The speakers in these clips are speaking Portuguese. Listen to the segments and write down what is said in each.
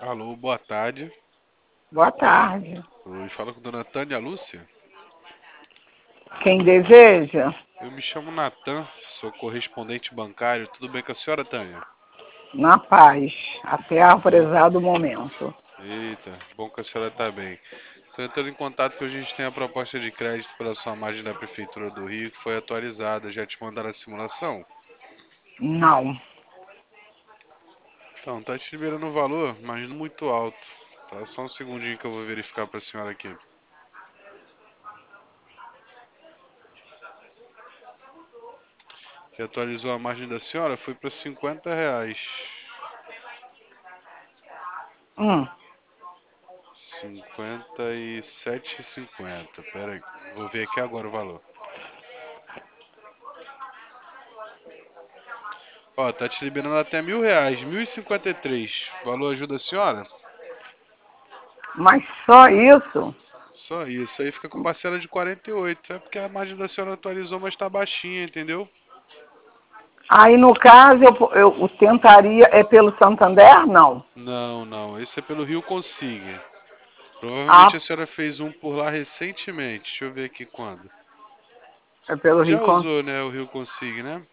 Alô, boa tarde. Boa tarde. Oi, fala com a dona Tânia Lúcia. Quem deseja? Eu me chamo Natan, sou correspondente bancário. Tudo bem com a senhora, Tânia? Na paz, até o Bom, prezado momento. eita, bom que a senhora está bem. Estou entrando em contato que hoje a gente tem a proposta de crédito pela sua margem da Prefeitura do Rio, que foi atualizada. Já te mandaram a simulação? Não. Então, tá te liberando o valor, mas não muito alto. Tá, só um segundinho que eu vou verificar para a senhora aqui. Que atualizou a margem da senhora foi para R$ 50. Hum, 57,50. Pera aí, vou ver aqui agora o valor. Ó, tá te liberando até R$ 1.000, 1.053. Valor ajuda a senhora? mas só isso? Só isso. Aí fica com parcela de 48. É porque a margem da senhora atualizou, mas tá baixinha, entendeu? Aí, no caso, eu tentaria, é pelo Santander? Não. Não, não. Esse é pelo Rio Consigne. Provavelmente a Ah, senhora fez um por lá recentemente. Deixa eu ver aqui quando. é pelo Já Rio Con... usou, né, o Rio Consigne, né?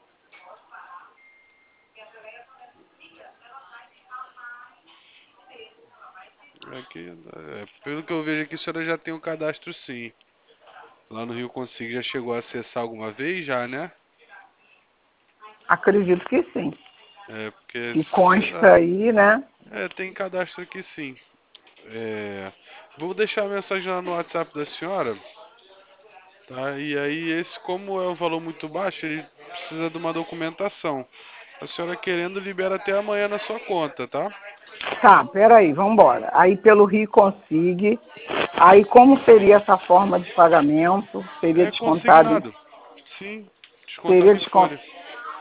Aqui, pelo que eu vejo aqui, a senhora já tem um cadastro sim. Lá no Rio Consigne já chegou a acessar alguma vez já, né? Acredito que sim. É, porque, Que sei consta lá. aí, né? É, tem cadastro aqui sim. É, vou deixar a mensagem lá no WhatsApp da senhora, tá? E aí, esse, como é um valor muito baixo, ele precisa de uma documentação. A senhora querendo, libera até amanhã na sua conta, tá? Tá, peraí, vamos embora. Aí, pelo Rio Consigue. Aí, como seria essa forma de pagamento? Seria É descontado? consignado. Sim, descontado Seria em descontado? folha.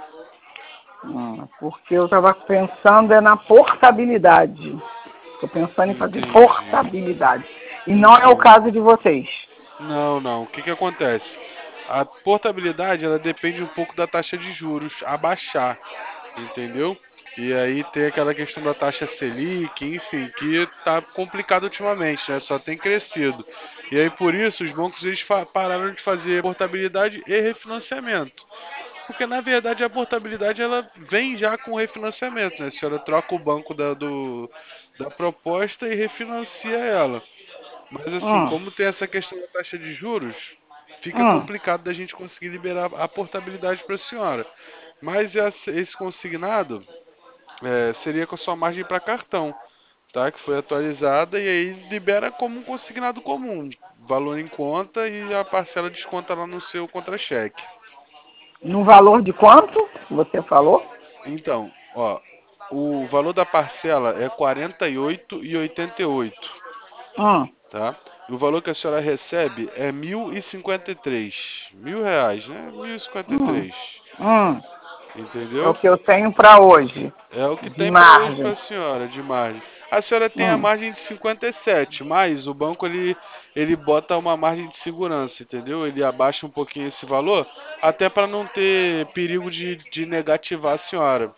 Porque eu estava pensando na portabilidade. Estou pensando em fazer Entendi, portabilidade. E não é o entendi. caso de vocês. Não, não. O que que acontece? A portabilidade, ela depende um pouco da taxa de juros abaixar, entendeu? E aí tem aquela questão da taxa Selic, enfim, que tá complicado ultimamente, né? Só tem crescido. E aí por isso os bancos eles pararam de fazer portabilidade e refinanciamento. Porque na verdade a portabilidade ela vem já com refinanciamento, né? A senhora troca o banco da proposta e refinancia ela. Mas assim, Hum, como tem essa questão da taxa de juros, fica hum. complicado da gente conseguir liberar a portabilidade para a senhora. Mas esse consignado seria com a sua margem para cartão, tá? Que foi atualizada e aí libera como um consignado comum, valor em conta e a parcela desconta lá no seu contra-cheque. No valor de quanto você falou? Então, ó, o valor da parcela é R$ 48,88, Hum, tá? E o valor que a senhora recebe é 1.053. R$ 1.000, né? Mil e cinquenta e hum, três, hum. É o entendeu? que eu tenho para hoje, É o que de tem para hoje para margem. a senhora de margem. A senhora tem a Hum. margem de 57, mas o banco ele bota uma margem de segurança, entendeu? Ele abaixa um pouquinho esse valor, até para não ter perigo de negativar a senhora,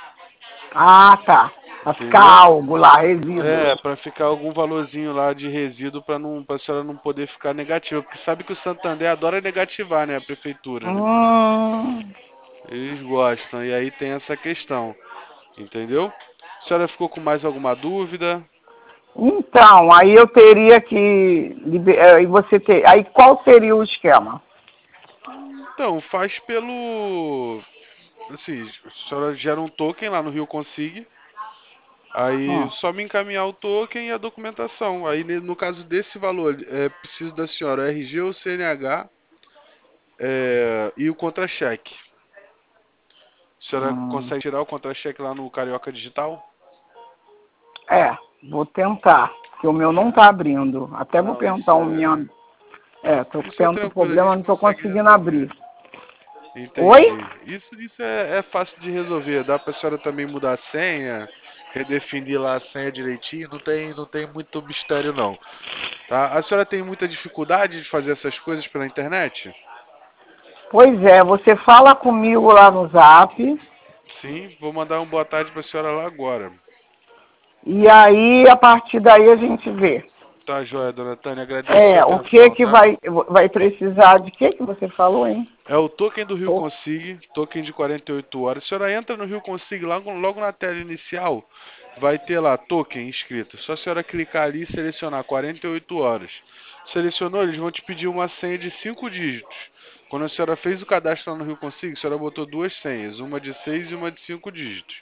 Ah, tá. Para ficar entendeu? algo lá, resíduos. É, para ficar algum valorzinho lá de resíduo para a senhora não poder ficar negativa, porque sabe que o Santander adora negativar, né, a prefeitura, né? Hum. Eles gostam e aí tem essa questão, entendeu? A senhora ficou com mais alguma dúvida? Então, aí eu teria que. Aí você ter. Aí qual seria o esquema? Então, faz pelo. Assim, a senhora gera um token lá no Rio Consigne. Aí Hum. só me encaminhar o token e a documentação. Aí no caso desse valor, é preciso da senhora RG ou CNH e o contra-cheque. A senhora Hum. consegue tirar o contra-cheque lá no Carioca Digital? É, vou tentar, porque o meu não É. está abrindo. Até vou Não, perguntar o meu. É, tô isso é tendo tranquilo, a problema, gente não estou consegue conseguindo resolver. abrir. Oi? Entendi. Isso é fácil de resolver. Dá pra senhora também mudar a senha, redefinir lá a senha direitinho. Não tem muito mistério não. Tá? A senhora tem muita dificuldade de fazer essas coisas pela internet? Pois é, você fala comigo lá no Zap. Sim, vou mandar uma boa tarde pra senhora lá agora. E aí, a partir daí, a gente vê. Tá joia, dona Tânia, agradeço sua O que atenção, que tá? vai precisar de que você falou, hein? É o token do Rio Tô. Consig, token de 48 horas. A senhora entra no Rio Consig, logo na tela inicial, vai ter lá token escrito. Só a senhora clicar ali e selecionar 48 horas. Selecionou, eles vão te pedir uma senha de 5 dígitos. Quando a senhora fez o cadastro lá no Rio Consig, a senhora botou duas senhas, uma de 6 e uma de 5 dígitos.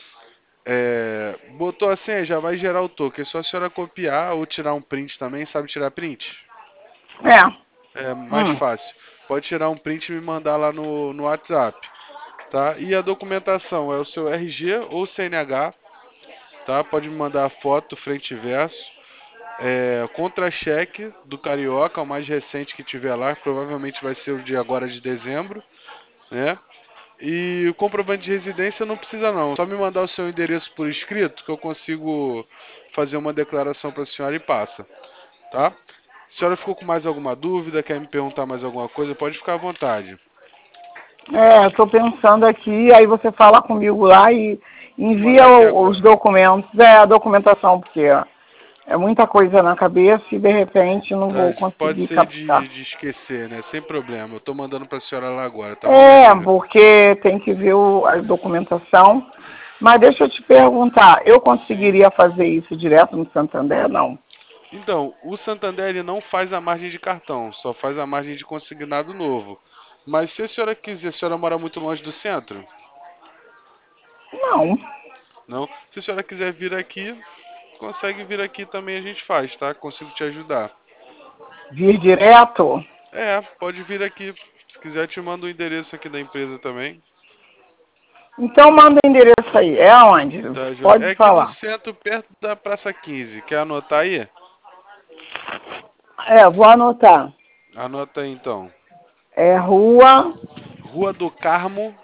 Botou a senha, já vai gerar o token. É só a senhora copiar ou tirar um print também. Sabe tirar print? É. É mais Hum. fácil. Pode tirar um print e me mandar lá no WhatsApp, tá? E a documentação é o seu RG ou CNH, tá? Pode me mandar a foto, frente e verso. Contra-cheque do Carioca, o mais recente que tiver lá, provavelmente vai ser o de agora de dezembro, né? E o comprovante de residência não precisa não, só me mandar o seu endereço por escrito que eu consigo fazer uma declaração para a senhora e passa, tá? A senhora ficou com mais alguma dúvida, quer me perguntar mais alguma coisa, pode ficar à vontade. Eu tô pensando aqui, aí você fala comigo lá e Vou envia mandar aqui os agora. documentos, a documentação, porque é muita coisa na cabeça e de repente não vou Pode conseguir ser captar. de esquecer, né? Sem problema. Eu tô mandando para a senhora lá agora, tá bom, minha amiga? Porque tem que ver a documentação. Mas deixa eu te perguntar, eu Sim. conseguiria fazer isso direto no Santander? Não. Então, o Santander ele não faz a margem de cartão, só faz a margem de consignado novo. Mas se a senhora quiser, a senhora mora muito longe do centro? Não. Não? Se a senhora quiser vir aqui, consegue vir aqui também a gente faz, tá? Consigo te ajudar. Vir direto? Pode vir aqui. Se quiser, eu te mando o endereço aqui da empresa também. Então manda o endereço aí. É aonde? Tá, joia? Pode É aqui no falar. centro, perto da Praça 15. Quer anotar aí? Vou anotar. Anota aí então. É rua. Rua do Carmo,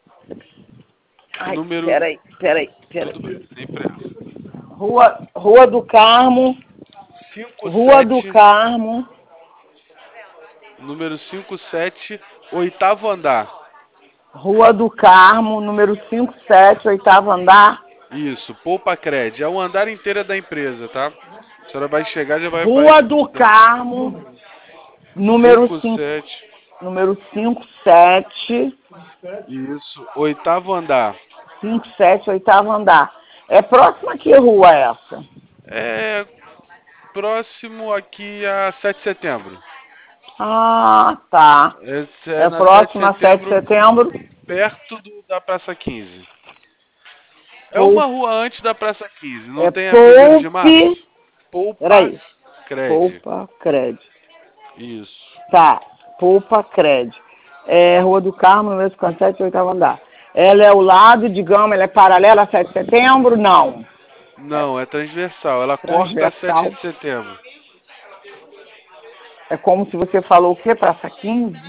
Ai, número. peraí. Tudo bem, sem pressa. Rua do Carmo. Rua do 57, Carmo. número 57, oitavo andar. Rua do Carmo, número 57, oitavo andar. Isso, Poupa Cred. É o andar inteiro da empresa, tá? A senhora vai chegar, já vai. Rua do Carmo, número 5, 57, número 57, isso, oitavo andar. 57, oitavo andar. É próxima a que rua é essa? É próximo aqui a 7 de setembro. Ah, tá. Esse é É na 7 de próxima a 7 de setembro, setembro. perto da Praça 15. É Pou, uma rua antes da Praça 15. Não é tem a 1º de Março? Poupe. Poupa Peraí. Cred. Poupa Cred. Isso. Tá. Poupa Cred. É Rua do Carmo, número 57, oitavo andar. Ela é ao lado, digamos, ela é paralela a 7 de setembro? Não. É Não, é transversal. Ela corta a 7 transversal. de setembro. É como se você falou o quê? Praça 15?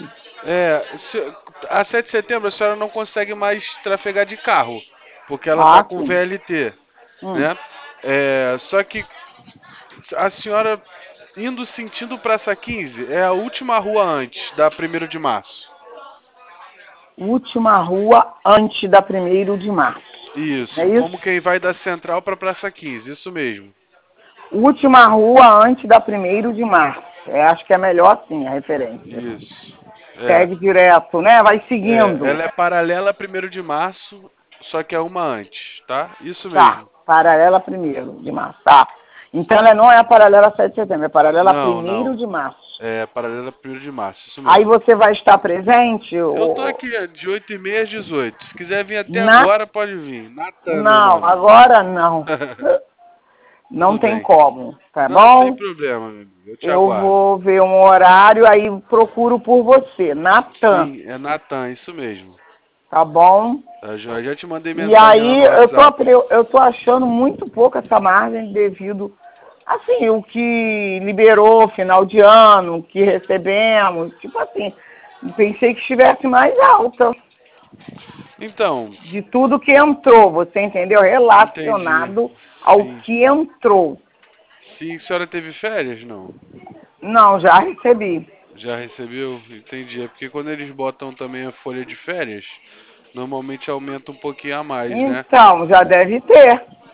A 7 de setembro a senhora não consegue mais trafegar de carro, porque ela está Ah, com sim. VLT, Hum. né? Só que a senhora indo sentindo Praça 15 é a última rua antes da 1º de Março. Última rua antes da 1º de março. É Isso, como isso? quem vai da Central para Praça 15, isso mesmo. Última rua antes da 1º de março. Acho que é melhor assim a referência. Isso. É. Segue direto, né? Vai seguindo. Ela é paralela a 1º de Março, só que é uma antes, tá? Isso Tá. mesmo. Paralela 1º de março. Tá. Então ela não é a paralela 7 de setembro, é paralela Não, primeiro não. de março. É paralela a 1º de Março, isso Aí mesmo. você vai estar presente? Eu tô aqui de 8h30 às 18. Se quiser vir até Na... agora, pode vir. Natan, meu Não, nome. agora não. Não Tudo tem bem. como, tá Não, sem bom? problema, meu amigo. Eu te Eu aguardo. vou ver um horário, aí procuro por você, Natan, Sim, é Natan, isso mesmo. tá bom? Tá, joia? Já te mandei E mensagem lá aí no WhatsApp. eu tô achando muito pouco essa margem devido, assim, o que liberou final de ano, o que recebemos, tipo assim, pensei que estivesse mais alta Então, de tudo que entrou, você entendeu? entendi. Relacionado ao Sim. que entrou. Sim, a senhora teve férias? Não. Não, já recebi. Já recebeu? Entendi. É porque quando eles botam também a folha de férias, normalmente aumenta um pouquinho a mais, né? Então, já deve ter.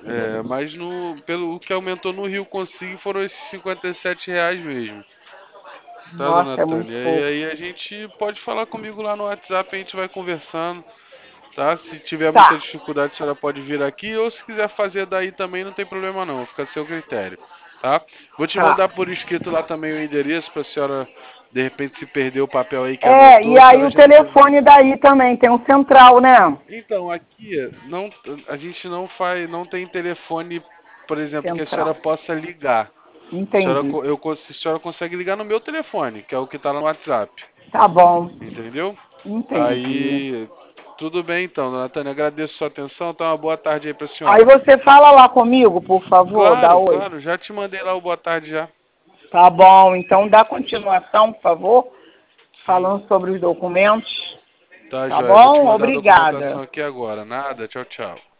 Mas pelo que aumentou no Rio Consigo foram esses R$ 57 mesmo. Tá, dona Nossa, é muito Tânia? E pouco. aí a gente pode falar comigo lá no WhatsApp, a gente vai conversando, tá? Se tiver muita Tá, dificuldade, a senhora pode vir aqui, ou se quiser fazer daí também, não tem problema não, fica a seu critério, tá? Vou te tá. mandar por escrito lá também o endereço pra senhora, de repente, se perder o papel aí que E anotou, a aí senhora o já tem. telefone daí também, tem um central, né? Então, aqui não, a gente não faz, não tem telefone, por exemplo, que a senhora Central. possa ligar. A senhora, Entendi. a senhora consegue ligar no meu telefone, que é o que está no WhatsApp. Tá bom. Entendeu? Entendi. Aí, tudo bem então, dona Tânia, agradeço a sua atenção, então uma boa tarde aí pra Aí senhora. você fala lá comigo, por favor, dá Claro, oi. claro, já te mandei lá o boa tarde já. Tá bom, então dá continuação, por favor, Sim, falando sobre os documentos. tá Tá joia, vou te bom? mandar a documentação Obrigada. aqui agora. Nada, tchau, tchau.